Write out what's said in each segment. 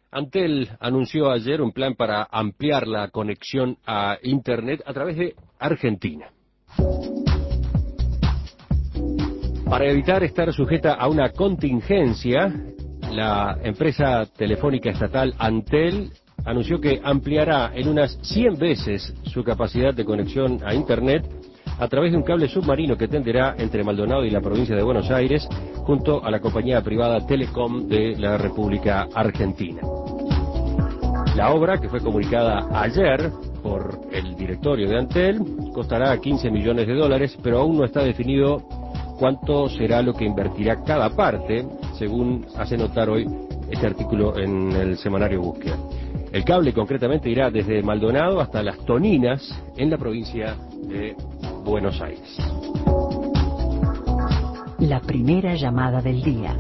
Antel anunció ayer un plan para ampliar la conexión a Internet a través de Argentina. Para evitar estar sujeta a una contingencia, la empresa telefónica estatal Antel anunció que ampliará en unas 100 veces su capacidad de conexión a Internet a través de un cable submarino que tenderá entre Maldonado y la provincia de Buenos Aires, junto a la compañía privada Telecom de la República Argentina. La obra, que fue comunicada ayer por el directorio de Antel, costará 15 millones de dólares, pero aún no está definido cuánto será lo que invertirá cada parte, según hace notar hoy este artículo en el semanario Búsqueda. El cable concretamente irá desde Maldonado hasta Las Toninas, en la provincia de Buenos Aires. La primera llamada del día.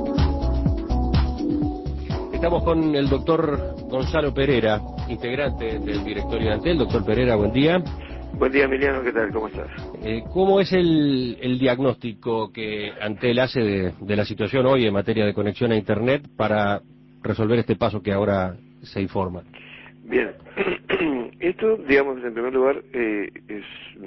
Estamos con el doctor Gonzalo Pereira, integrante del directorio de Antel. Doctor Pereira, buen día. Buen día, Emiliano, ¿qué tal? ¿Cómo estás? ¿Cómo es el diagnóstico que Antel hace de la situación hoy en materia de conexión a Internet para resolver este paso que ahora se informa? Bien, esto, digamos, en primer lugar, es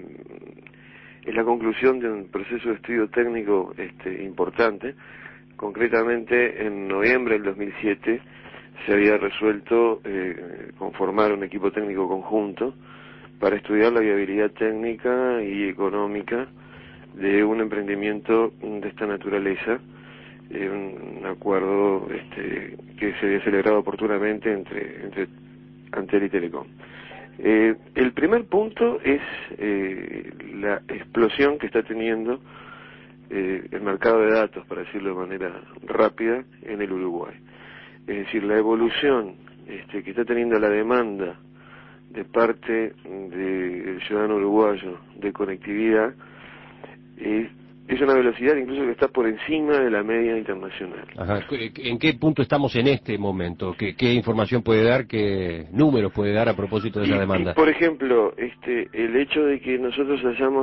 la conclusión de un proceso de estudio técnico importante. Concretamente, en noviembre del 2007 se había resuelto conformar un equipo técnico conjunto para estudiar la viabilidad técnica y económica de un emprendimiento de esta naturaleza, un acuerdo que se había celebrado oportunamente entre Antel y Telecom. El primer punto es la explosión que está teniendo el mercado de datos, para decirlo de manera rápida, en el Uruguay. Es decir, la evolución que está teniendo la demanda de parte del ciudadano uruguayo de conectividad es una velocidad incluso que está por encima de la media internacional. Ajá. ¿En qué punto estamos en este momento? ¿Qué información puede dar, qué números puede dar a propósito de esa demanda? Por ejemplo, el hecho de que nosotros hayamos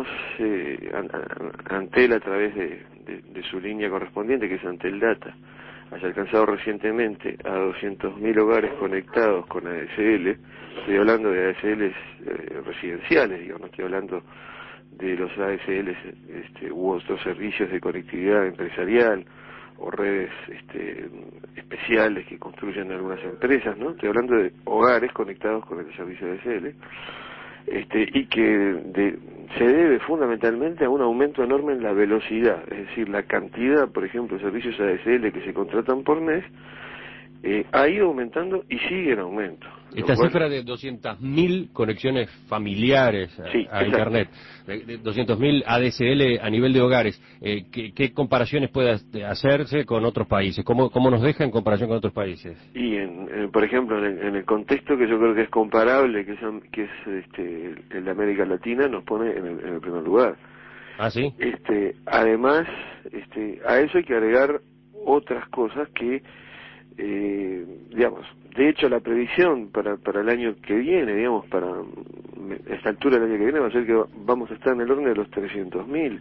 Antel a través de su línea correspondiente, que es Antel Data, haya alcanzado recientemente a 200.000 hogares conectados con ADSL. Estoy hablando de ADSL residenciales, digamos, no estoy hablando de los ADSL u otros servicios de conectividad empresarial o redes especiales que construyen algunas empresas, ¿no? Estoy hablando de hogares conectados con el servicio ADSL, y que se debe fundamentalmente a un aumento enorme en la velocidad, es decir, la cantidad, por ejemplo, de servicios ADSL que se contratan por mes ha ido aumentando y sigue en aumento. Esta cifra de 200.000 conexiones familiares a Internet, de 200.000 ADSL a nivel de hogares, ¿qué comparaciones puede hacerse con otros países? ¿Cómo nos deja en comparación con otros países? Y por ejemplo, en el contexto que yo creo que es comparable, que es el de América Latina, nos pone en el primer lugar. Ah, sí. Además, a eso hay que agregar otras cosas que digamos, de hecho la previsión para el año que viene, digamos, para esta altura del año que viene va a ser que vamos a estar en el orden de los 300.000,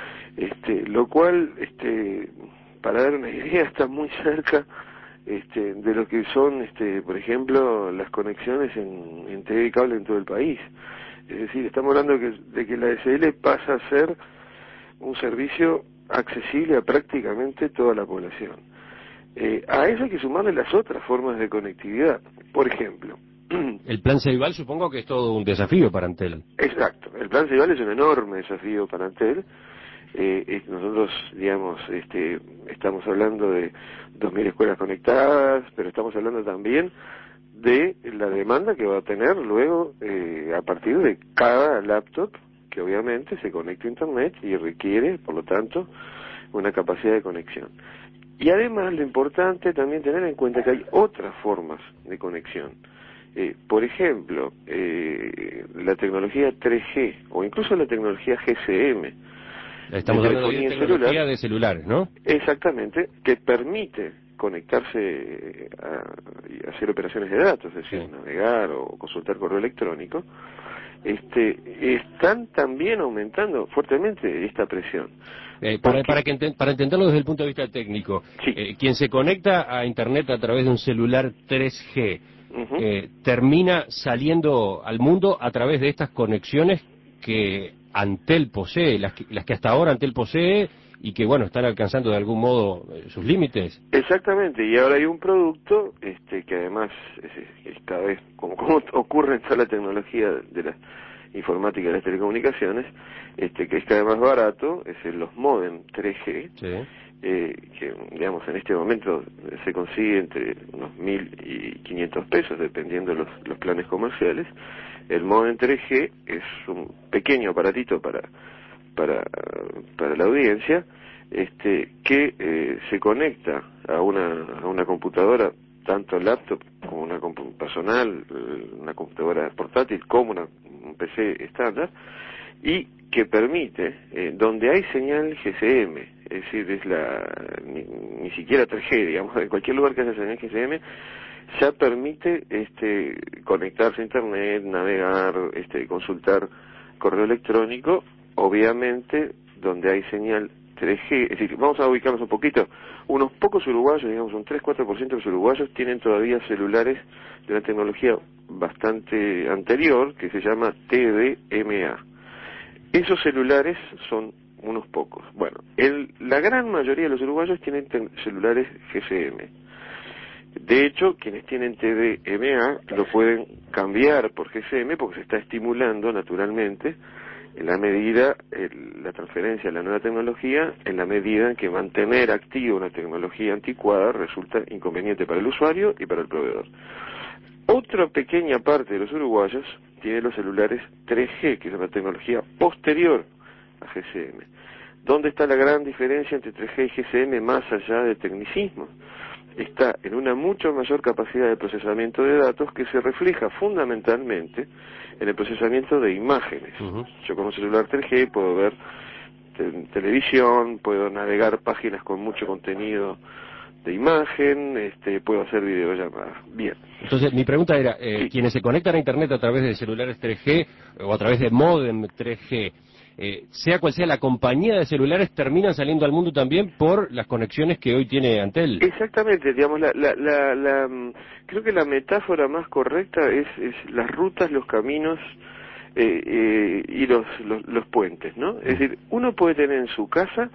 lo cual, para dar una idea, está muy cerca de lo que son, por ejemplo, las conexiones en TV y cable en todo el país. Es decir, estamos hablando de que la ADSL pasa a ser un servicio accesible a prácticamente toda la población. A eso hay que sumarle las otras formas de conectividad. Por ejemplo, el plan Ceibal supongo que es todo un desafío para Antel. Exacto, el plan Ceibal es un enorme desafío para Antel. Nosotros, digamos, estamos hablando de 2.000 escuelas conectadas, pero estamos hablando también de la demanda que va a tener luego a partir de cada laptop que obviamente se conecta a Internet y requiere, por lo tanto, una capacidad de conexión. Y además lo importante también tener en cuenta que hay otras formas de conexión. Por ejemplo, la tecnología 3G o incluso la tecnología GSM. Estamos hablando de tecnología de celulares, ¿no? Exactamente, que permite conectarse y hacer operaciones de datos, es decir, navegar o consultar correo electrónico, están también aumentando fuertemente esta presión. Para entenderlo desde el punto de vista técnico, sí. Quien se conecta a Internet a través de un celular 3G, termina saliendo al mundo a través de estas conexiones que Antel posee, las que hasta ahora Antel posee y que, bueno, están alcanzando de algún modo sus límites. Exactamente, y ahora hay un producto que además es cada vez, como ocurre en toda la tecnología de la informática y de las telecomunicaciones, que es cada vez más barato, es los modem 3G, Sí. Que digamos en este momento se consigue entre unos 1.500 pesos dependiendo de los planes comerciales. El modem 3G es un pequeño aparatito para la audiencia, que se conecta a una computadora, tanto laptop como una personal, una computadora portátil como un PC estándar, y que permite, donde hay señal GSM, es decir, ni siquiera 3G, digamos, en cualquier lugar que haya señal GSM, ya permite conectarse a internet, navegar, consultar correo electrónico, obviamente donde hay señal 3G, es decir, vamos a ubicarnos un poquito, unos pocos uruguayos, digamos un 3-4% de los uruguayos tienen todavía celulares de una tecnología bastante anterior que se llama TDMA. Esos celulares son unos pocos. Bueno, la gran mayoría de los uruguayos tienen celulares GSM. De hecho, quienes tienen TDMA lo pueden cambiar por GSM porque se está estimulando naturalmente en la medida, la transferencia a la nueva tecnología, en la medida en que mantener activa una tecnología anticuada resulta inconveniente para el usuario y para el proveedor. Otra pequeña parte de los uruguayos tiene los celulares 3G, que es una tecnología posterior a GSM. ¿Dónde está la gran diferencia entre 3G y GSM más allá de tecnicismo? Está en una mucho mayor capacidad de procesamiento de datos que se refleja fundamentalmente en el procesamiento de imágenes. Yo con un celular 3G puedo ver televisión, puedo navegar páginas con mucho contenido de imagen, puedo hacer videollamadas. Bien. Entonces, mi pregunta era, Sí. quienes se conectan a Internet a través de celulares 3G o a través de modem 3G, sea cual sea la compañía de celulares, terminan saliendo al mundo también por las conexiones que hoy tiene Antel. Exactamente, digamos, creo que la metáfora más correcta es las rutas, los caminos y los puentes, ¿no? Es decir, uno puede tener en su casa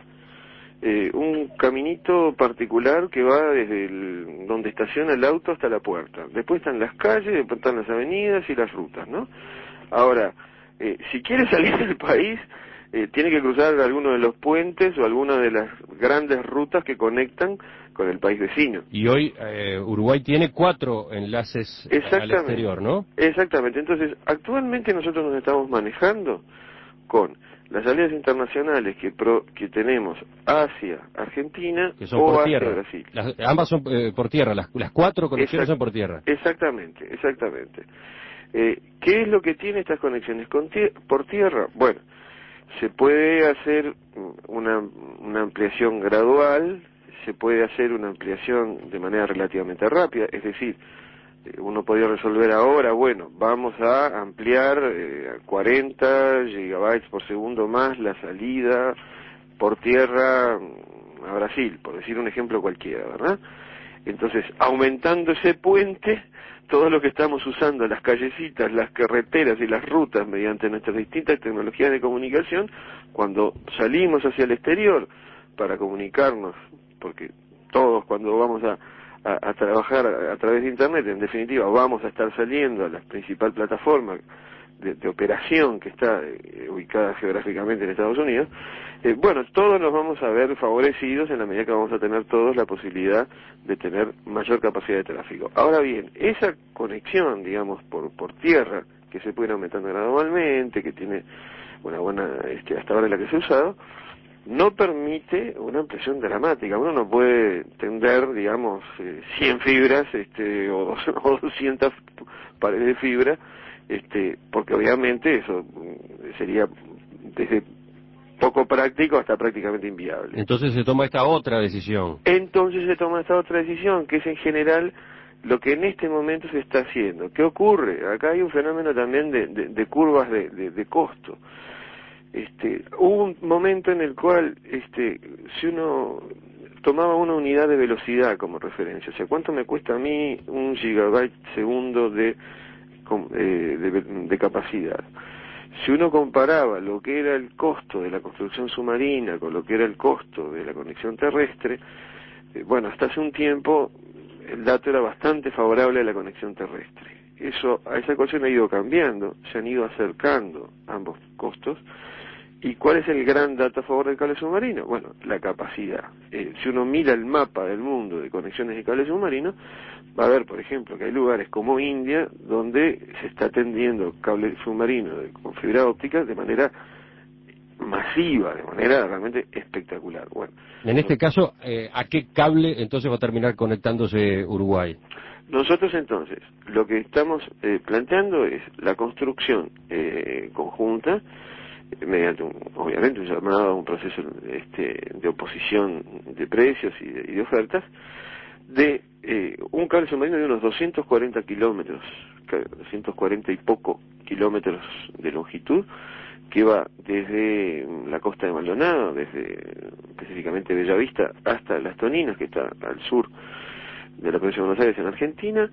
un caminito particular que va desde donde estaciona el auto hasta la puerta. Después están las calles, después están las avenidas y las rutas, ¿no? Ahora, si quiere salir del país, tiene que cruzar alguno de los puentes o alguna de las grandes rutas que conectan con el país vecino. Y hoy Uruguay tiene 4 enlaces al exterior, ¿no? Exactamente. Entonces, actualmente nosotros nos estamos manejando con las salidas internacionales que tenemos hacia Argentina Que son o por hacia tierra. Brasil. Ambas son por tierra, las 4 conexiones son por tierra. Exactamente. ¿Qué es lo que tiene estas conexiones por tierra? Bueno, se puede hacer una ampliación gradual, se puede hacer una ampliación de manera relativamente rápida, es decir, uno podría resolver ahora, bueno, vamos a ampliar a 40 gigabytes por segundo más la salida por tierra a Brasil, por decir un ejemplo cualquiera, ¿verdad? Entonces, aumentando ese puente, todo lo que estamos usando, las callecitas, las carreteras y las rutas mediante nuestras distintas tecnologías de comunicación, cuando salimos hacia el exterior para comunicarnos, porque todos cuando vamos a trabajar a través de Internet, en definitiva, vamos a estar saliendo a la principal plataforma de operación que está ubicada geográficamente en Estados Unidos, bueno, todos nos vamos a ver favorecidos en la medida que vamos a tener todos la posibilidad de tener mayor capacidad de tráfico. Ahora bien, esa conexión, digamos, por tierra, que se puede ir aumentando gradualmente, que tiene una buena, hasta ahora la que se ha usado, no permite una ampliación dramática. Uno no puede tender, digamos, 100 fibras o 200 paredes de fibra, porque obviamente eso sería desde poco práctico hasta prácticamente inviable. Entonces se toma esta otra decisión. Entonces se toma esta otra decisión, que es en general lo que en este momento se está haciendo. ¿Qué ocurre? Acá hay un fenómeno también de curvas de costo. Hubo un momento en el cual si uno tomaba una unidad de velocidad como referencia, o sea, ¿cuánto me cuesta a mí un gigabyte segundo de capacidad? Si uno comparaba lo que era el costo de la construcción submarina con lo que era el costo de la conexión terrestre, bueno, hasta hace un tiempo el dato era bastante favorable a la conexión terrestre. A esa ecuación ha ido cambiando, se han ido acercando ambos costos. ¿Y cuál es el gran dato a favor del cable submarino? Bueno, la capacidad. Si uno mira el mapa del mundo de conexiones de cable submarino, va a ver, por ejemplo, que hay lugares como India donde se está tendiendo cable submarino con fibra óptica de manera masiva, de manera realmente espectacular. Bueno, En este caso, ¿a qué cable entonces va a terminar conectándose Uruguay? Nosotros entonces, lo que estamos planteando es la construcción conjunta, mediante obviamente un llamado a un proceso de oposición de precios y de ofertas, de un cable submarino de unos 240 kilómetros, 240 y poco kilómetros de longitud, que va desde la costa de Maldonado, desde específicamente Bellavista, hasta Las Toninas, que está al sur de la provincia de Buenos Aires en Argentina.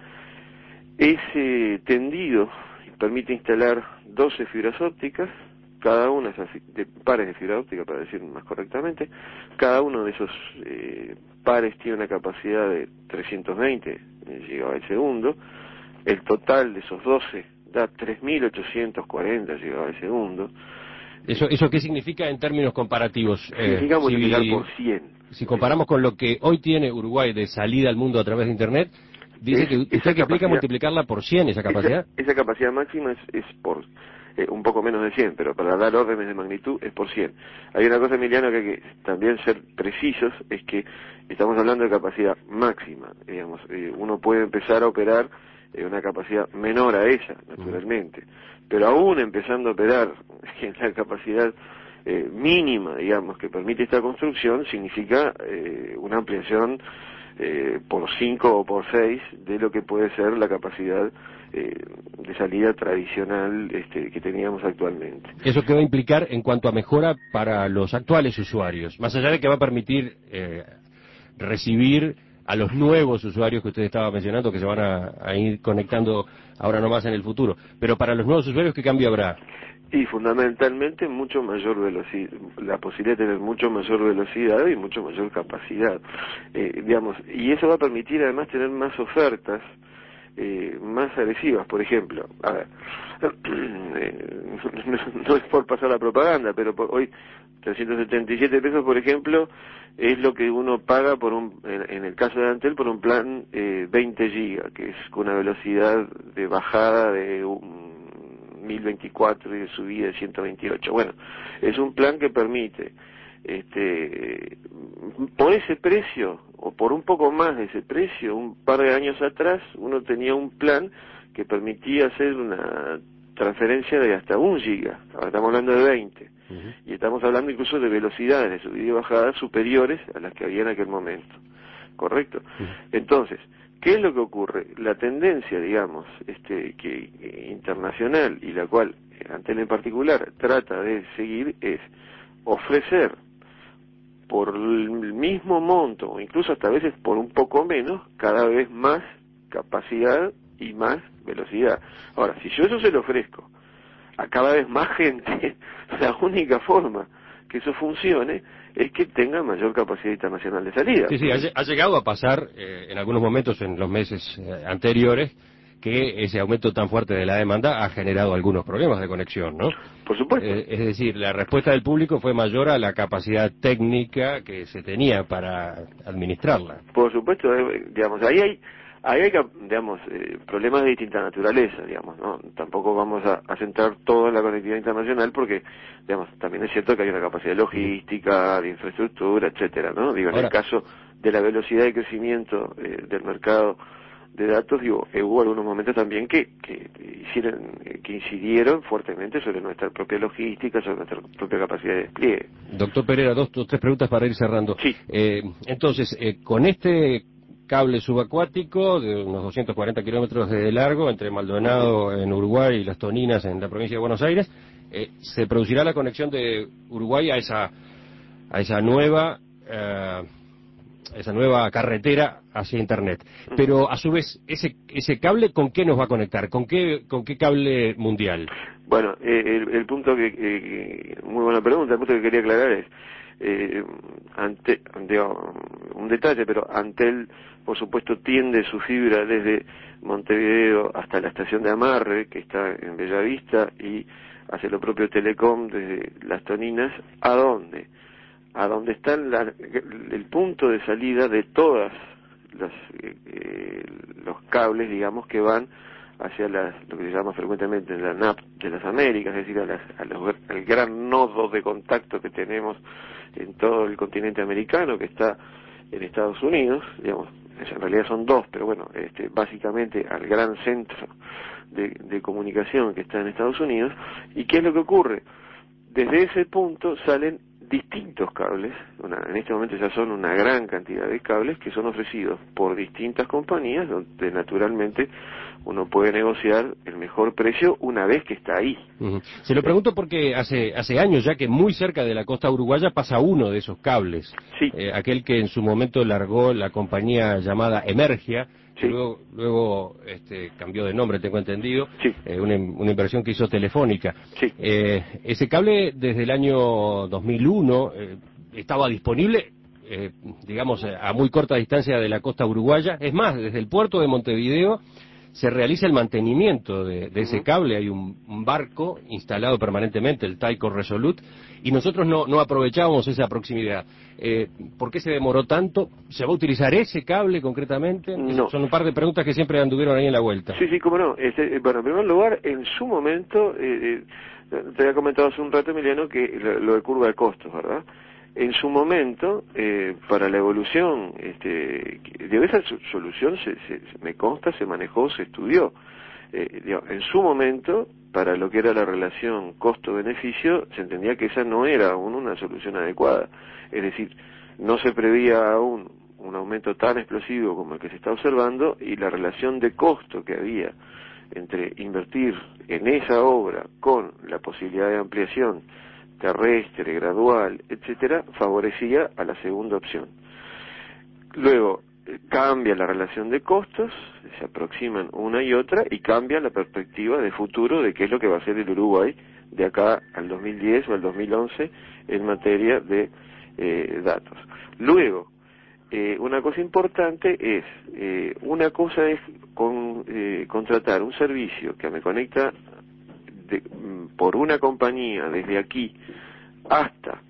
Es tendido y permite instalar 12 fibras ópticas, cada una de pares de fibra óptica, para decir más correctamente. Cada uno de esos pares tiene una capacidad de 320 gigabytes segundo. El total de esos 12 da 3.840 gigabytes segundo. ¿Eso qué significa en términos comparativos? Significa multiplicar por 100. Si comparamos con lo que hoy tiene Uruguay de salida al mundo a través de Internet, dice que usted que implica multiplicarla por 100 esa capacidad. Esa capacidad máxima es por un poco menos de 100, pero para dar órdenes de magnitud es por 100. Hay una cosa, Emiliano, que hay que también ser precisos, es que estamos hablando de capacidad máxima, digamos. Uno puede empezar a operar una capacidad menor a ella, naturalmente, pero aún empezando a operar en la capacidad mínima, digamos, que permite esta construcción, significa una ampliación por 5 o por 6 de lo que puede ser la capacidad de salida tradicional que teníamos actualmente. ¿Eso qué va a implicar en cuanto a mejora para los actuales usuarios? Más allá de que va a permitir recibir a los nuevos usuarios que usted estaba mencionando, que se van a ir conectando ahora nomás en el futuro. Pero para los nuevos usuarios, ¿qué cambio habrá? Y fundamentalmente mucho mayor velocidad, la posibilidad de tener mucho mayor velocidad y mucho mayor capacidad, digamos, y eso va a permitir además tener más ofertas más agresivas. Por ejemplo, a ver, no es por pasar la propaganda, pero hoy 377 pesos, por ejemplo, es lo que uno paga por en el caso de Antel, por un plan 20 gigas, que es con una velocidad de bajada de 1024 y de subida de 128. Bueno, es un plan que permite, por ese precio, o por un poco más de ese precio, un par de años atrás, uno tenía un plan que permitía hacer una transferencia de hasta 1 giga, ahora estamos hablando de 20, y estamos hablando incluso de velocidades de subida y bajada superiores a las que había en aquel momento, ¿correcto? Entonces, ¿qué es lo que ocurre? La tendencia, digamos, internacional, y la cual Antel en particular trata de seguir, es ofrecer por el mismo monto, o incluso hasta a veces por un poco menos, cada vez más capacidad y más velocidad. Ahora, si yo eso se lo ofrezco a cada vez más gente, la única forma que eso funcione es que tenga mayor capacidad internacional de salida. Sí, ha llegado a pasar en algunos momentos en los meses anteriores que ese aumento tan fuerte de la demanda ha generado algunos problemas de conexión, ¿no? Por supuesto. Es decir, la respuesta del público fue mayor a la capacidad técnica que se tenía para administrarla. Por supuesto, digamos, ahí hay digamos, problemas de distinta naturaleza, digamos, ¿no? Tampoco vamos a centrar todo en la conectividad internacional porque, digamos, también es cierto que hay una capacidad logística, de infraestructura, etcétera, ¿no? Digo, en el caso de la velocidad de crecimiento del mercado de datos, digo, hubo algunos momentos también que que incidieron fuertemente sobre nuestra propia logística, sobre nuestra propia capacidad de despliegue. Doctor Pereira, dos o tres preguntas para ir cerrando. Sí. Entonces, con este cable subacuático de unos 240 kilómetros de largo entre Maldonado en Uruguay y Las Toninas en la provincia de Buenos Aires, se producirá la conexión de Uruguay a esa nueva carretera hacia Internet. Pero a su vez, ese cable, ¿con qué nos va a conectar? ¿Con qué cable mundial? Bueno, el punto muy buena pregunta, el punto que quería aclarar es, un detalle, pero Antel, por supuesto, tiende su fibra desde Montevideo hasta la estación de amarre, que está en Bellavista, y hace lo propio Telecom desde Las Toninas. ¿A dónde? A donde está el punto de salida de todas los cables, digamos, que van hacia lo que se llama frecuentemente la NAP de las Américas, es decir, al gran nodo de contacto que tenemos en todo el continente americano, que está en Estados Unidos, digamos, en realidad son dos, pero bueno, básicamente al gran centro de comunicación que está en Estados Unidos. ¿Y qué es lo que ocurre? Desde ese punto salen distintos cables, en este momento ya son una gran cantidad de cables que son ofrecidos por distintas compañías, donde naturalmente uno puede negociar el mejor precio una vez que está ahí. Se lo pregunto porque hace años ya que muy cerca de la costa uruguaya pasa uno de esos cables, sí. Aquel que en su momento largó la compañía llamada Emergia, sí. luego cambió de nombre, tengo entendido, sí. Una inversión que hizo Telefónica. Sí. Ese cable desde el año 2001 estaba disponible, digamos, a muy corta distancia de la costa uruguaya. Es más, desde el puerto de Montevideo se realiza el mantenimiento de ese cable. Hay un barco instalado permanentemente, el Taiko Resolute, y nosotros no aprovechábamos esa proximidad. ¿Por qué se demoró tanto? ¿Se va a utilizar ese cable concretamente? No. Son un par de preguntas que siempre anduvieron ahí en la vuelta. Sí, cómo no. Bueno, en primer lugar, en su momento, te había comentado hace un rato, Emiliano, que lo de curva de costos, ¿verdad? En su momento, para la evolución de esa solución, me consta, se manejó, se estudió. En su momento, para lo que era la relación costo-beneficio, se entendía que esa no era aún una solución adecuada. Es decir, no se preveía aún un aumento tan explosivo como el que se está observando, y la relación de costo que había entre invertir en esa obra con la posibilidad de ampliación terrestre, gradual, etcétera, favorecía a la segunda opción. Luego, cambia la relación de costos, se aproximan una y otra, y cambia la perspectiva de futuro de qué es lo que va a ser el Uruguay de acá al 2010 o al 2011 en materia de datos. Luego, una cosa importante es, una cosa es contratar un servicio que me conecta por una compañía desde aquí hasta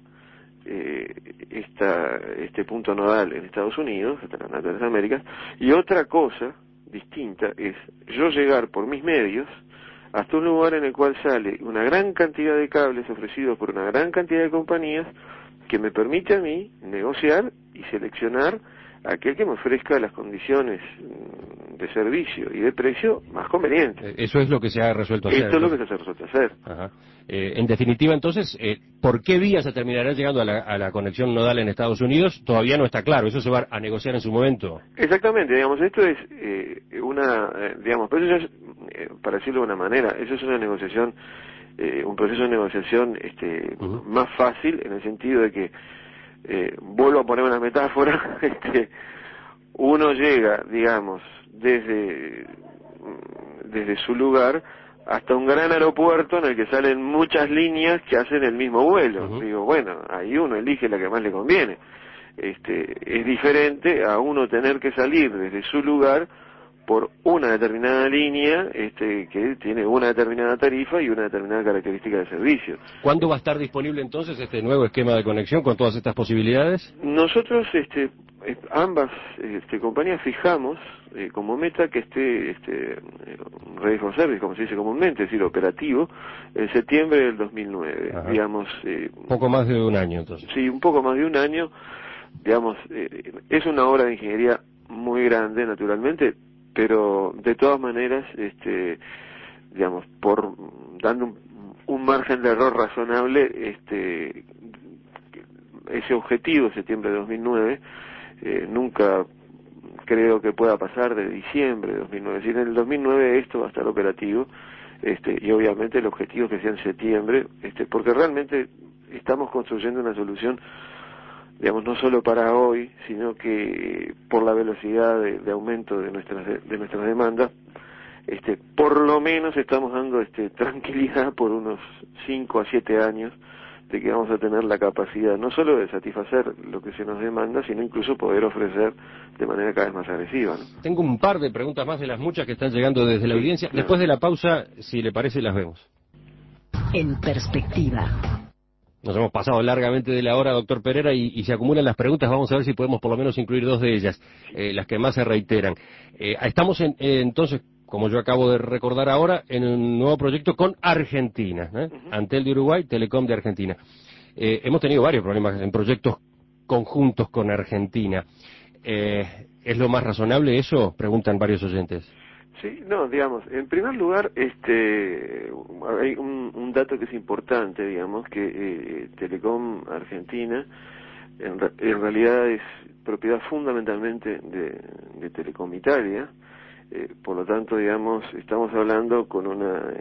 este punto nodal en Estados Unidos, hasta la NAT de las Américas, y otra cosa distinta es yo llegar por mis medios hasta un lugar en el cual sale una gran cantidad de cables ofrecidos por una gran cantidad de compañías que me permite a mí negociar y seleccionar aquel que me ofrezca las condiciones de servicio y de precio más convenientes. Eso es lo que se ha resuelto hacer. Esto es lo que se ha resuelto hacer. Ajá. En definitiva, entonces, ¿por qué vía se terminará llegando a la conexión nodal en Estados Unidos? Todavía no está claro. Eso se va a negociar en su momento. Exactamente, digamos, esto es digamos, pero eso es, para decirlo de una manera, eso es una negociación, un proceso de negociación más fácil, en el sentido de que, vuelvo a poner una metáfora, uno llega, digamos, desde su lugar hasta un gran aeropuerto en el que salen muchas líneas que hacen el mismo vuelo. Digo, bueno, ahí uno elige la que más le conviene. Es diferente a uno tener que salir desde su lugar por una determinada línea que tiene una determinada tarifa y una determinada característica de servicio. ¿Cuándo va a estar disponible entonces este nuevo esquema de conexión con todas estas posibilidades? Nosotros, ambas compañías fijamos como meta que esté Ready for Service, como se dice comúnmente, es decir, operativo, en septiembre del 2009. Ajá. Digamos, poco más de un año entonces. Sí, un poco más de un año. Digamos, es una obra de ingeniería muy grande, naturalmente, pero de todas maneras digamos, dando un margen de error razonable, ese objetivo, septiembre de 2009, nunca creo que pueda pasar de diciembre de 2009. Si en el 2009 esto va a estar operativo, y obviamente el objetivo es que sea en septiembre, porque realmente estamos construyendo una solución, digamos, no solo para hoy, sino que por la velocidad de aumento de nuestras demandas, por lo menos estamos dando tranquilidad por unos 5 a 7 años de que vamos a tener la capacidad no solo de satisfacer lo que se nos demanda, sino incluso poder ofrecer de manera cada vez más agresiva, ¿no? Tengo un par de preguntas más de las muchas que están llegando desde la audiencia. Claro. Después de la pausa, si le parece, las vemos. En perspectiva. Nos hemos pasado largamente de la hora, doctor Pereira, y se acumulan las preguntas. Vamos a ver si podemos por lo menos incluir 2 de ellas, las que más se reiteran. Estamos entonces, como yo acabo de recordar ahora, en un nuevo proyecto con Argentina, Antel de Uruguay, Telecom de Argentina. Hemos tenido varios problemas en proyectos conjuntos con Argentina. ¿Es lo más razonable eso? Preguntan varios oyentes. Sí, no, digamos, en primer lugar, hay un dato que es importante, digamos, que Telecom Argentina en realidad es propiedad fundamentalmente de Telecom Italia. Por lo tanto, digamos, estamos hablando con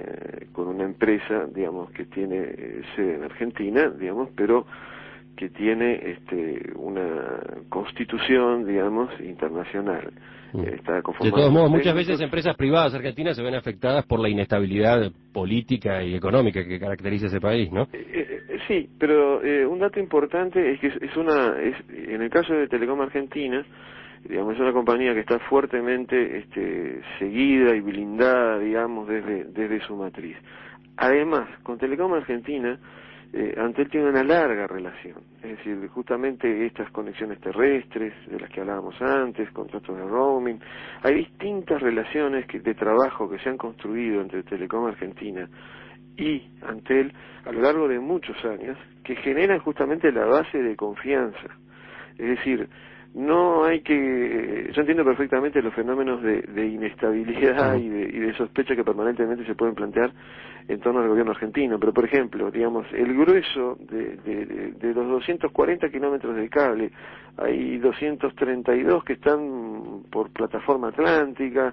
una empresa, digamos, que tiene sede en Argentina, digamos, pero que tiene una constitución, digamos, internacional. Está de todos modos, muchas veces empresas privadas argentinas se ven afectadas por la inestabilidad política y económica que caracteriza ese país, ¿no? Sí, pero un dato importante es que en el caso de Telecom Argentina, digamos, es una compañía que está fuertemente seguida y blindada, digamos, desde su matriz. Además, con Telecom Argentina, Antel tiene una larga relación, es decir, justamente estas conexiones terrestres de las que hablábamos antes, contratos de roaming, hay distintas relaciones de trabajo que se han construido entre Telecom Argentina y Antel a lo largo de muchos años, que generan justamente la base de confianza. Es decir, no hay que... Yo entiendo perfectamente los fenómenos de inestabilidad y de sospecha que permanentemente se pueden plantear en torno al gobierno argentino, pero por ejemplo, digamos, el grueso de los 240 kilómetros de cable, hay 232 que están por plataforma atlántica.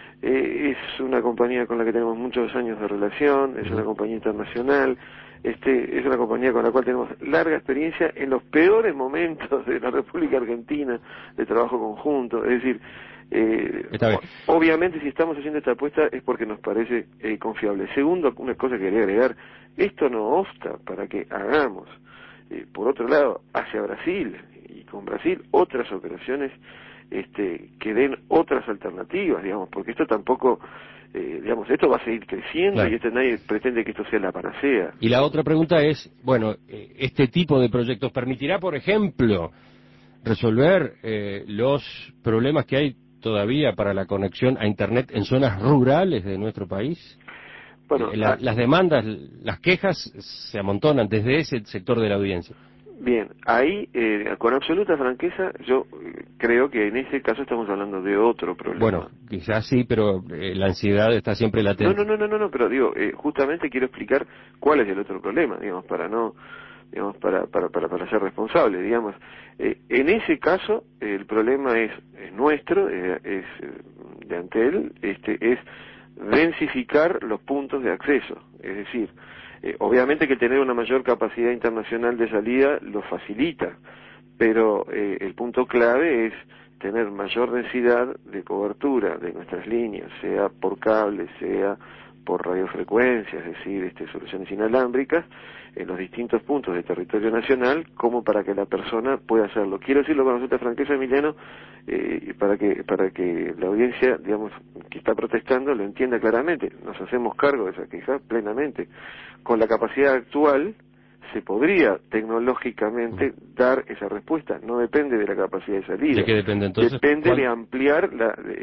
Es una compañía con la que tenemos muchos años de relación, es una compañía internacional, es una compañía con la cual tenemos larga experiencia en los peores momentos de la República Argentina de trabajo conjunto. Es decir, obviamente si estamos haciendo esta apuesta es porque nos parece confiable. Segundo, una cosa que quería agregar, esto no obsta para que hagamos, por otro lado, hacia Brasil y con Brasil otras operaciones que den otras alternativas, digamos, porque esto tampoco, digamos, esto va a seguir creciendo. Claro. Y nadie pretende que esto sea la panacea. Y la otra pregunta es, bueno, este tipo de proyectos permitirá, por ejemplo, resolver los problemas que hay todavía para la conexión a Internet en zonas rurales de nuestro país. Bueno, las demandas, las quejas se amontonan desde ese sector de la audiencia. Bien, ahí, con absoluta franqueza, yo creo que en ese caso estamos hablando de otro problema. Bueno, quizás sí, pero la ansiedad está siempre latente. No, pero digo, justamente quiero explicar cuál es el otro problema, digamos, para ser responsable, digamos. En ese caso, el problema es nuestro, es de Antel, es densificar los puntos de acceso, es decir, obviamente que tener una mayor capacidad internacional de salida lo facilita, pero el punto clave es tener mayor densidad de cobertura de nuestras líneas, sea por cable, sea por radiofrecuencia, es decir, soluciones inalámbricas, en los distintos puntos del territorio nacional, como para que la persona pueda hacerlo. Quiero decirlo con absoluta franqueza, Emiliano, para que la audiencia, digamos, que está protestando lo entienda claramente. Nos hacemos cargo de esa queja plenamente. Con la capacidad actual se podría tecnológicamente dar esa respuesta. No depende de la capacidad de salida. ¿De qué depende entonces? Depende de ampliar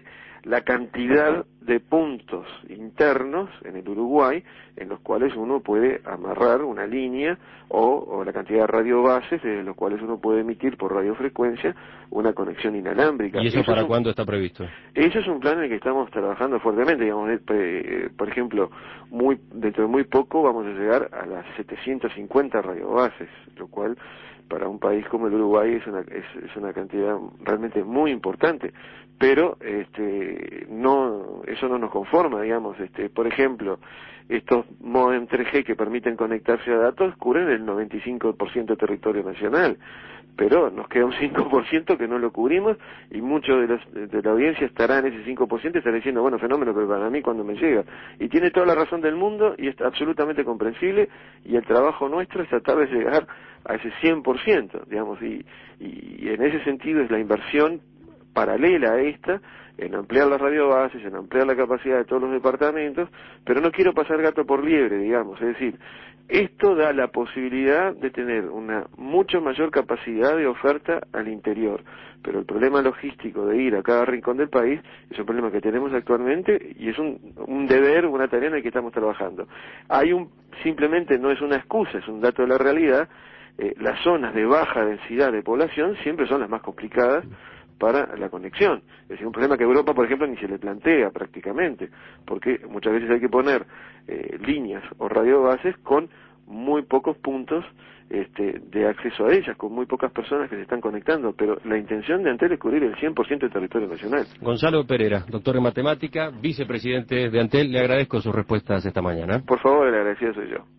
la cantidad de puntos internos en el Uruguay en los cuales uno puede amarrar una línea o la cantidad de radiobases de los cuales uno puede emitir por radiofrecuencia una conexión inalámbrica. ¿Y eso para cuándo está previsto? Eso es un plan en el que estamos trabajando fuertemente, digamos, por ejemplo, dentro de muy poco vamos a llegar a las 750 radiobases, lo cual para un país como el Uruguay es una cantidad realmente muy importante, pero eso no nos conforma, digamos, por ejemplo, estos modem 3G que permiten conectarse a datos cubren el 95% del territorio nacional, pero nos queda un 5% que no lo cubrimos y mucho de la audiencia estará en ese 5% y estará diciendo, bueno, fenómeno, pero para mí cuando me llega. Y tiene toda la razón del mundo y es absolutamente comprensible y el trabajo nuestro es tratar de llegar a ese 100%, digamos, y en ese sentido es la inversión paralela a esta, en ampliar las radiobases, en ampliar la capacidad de todos los departamentos, pero no quiero pasar gato por liebre, digamos, es decir, esto da la posibilidad de tener una mucho mayor capacidad de oferta al interior, pero el problema logístico de ir a cada rincón del país es un problema que tenemos actualmente y es un deber, una tarea en la que estamos trabajando. Simplemente no es una excusa, es un dato de la realidad. Las zonas de baja densidad de población siempre son las más complicadas para la conexión. Es decir, un problema que a Europa, por ejemplo, ni se le plantea prácticamente, porque muchas veces hay que poner líneas o radiobases con muy pocos puntos de acceso a ellas, con muy pocas personas que se están conectando, pero la intención de Antel es cubrir el 100% del territorio nacional. Gonzalo Pereira, doctor en matemática, vicepresidente de Antel, le agradezco sus respuestas esta mañana. Por favor, el agradecido soy yo.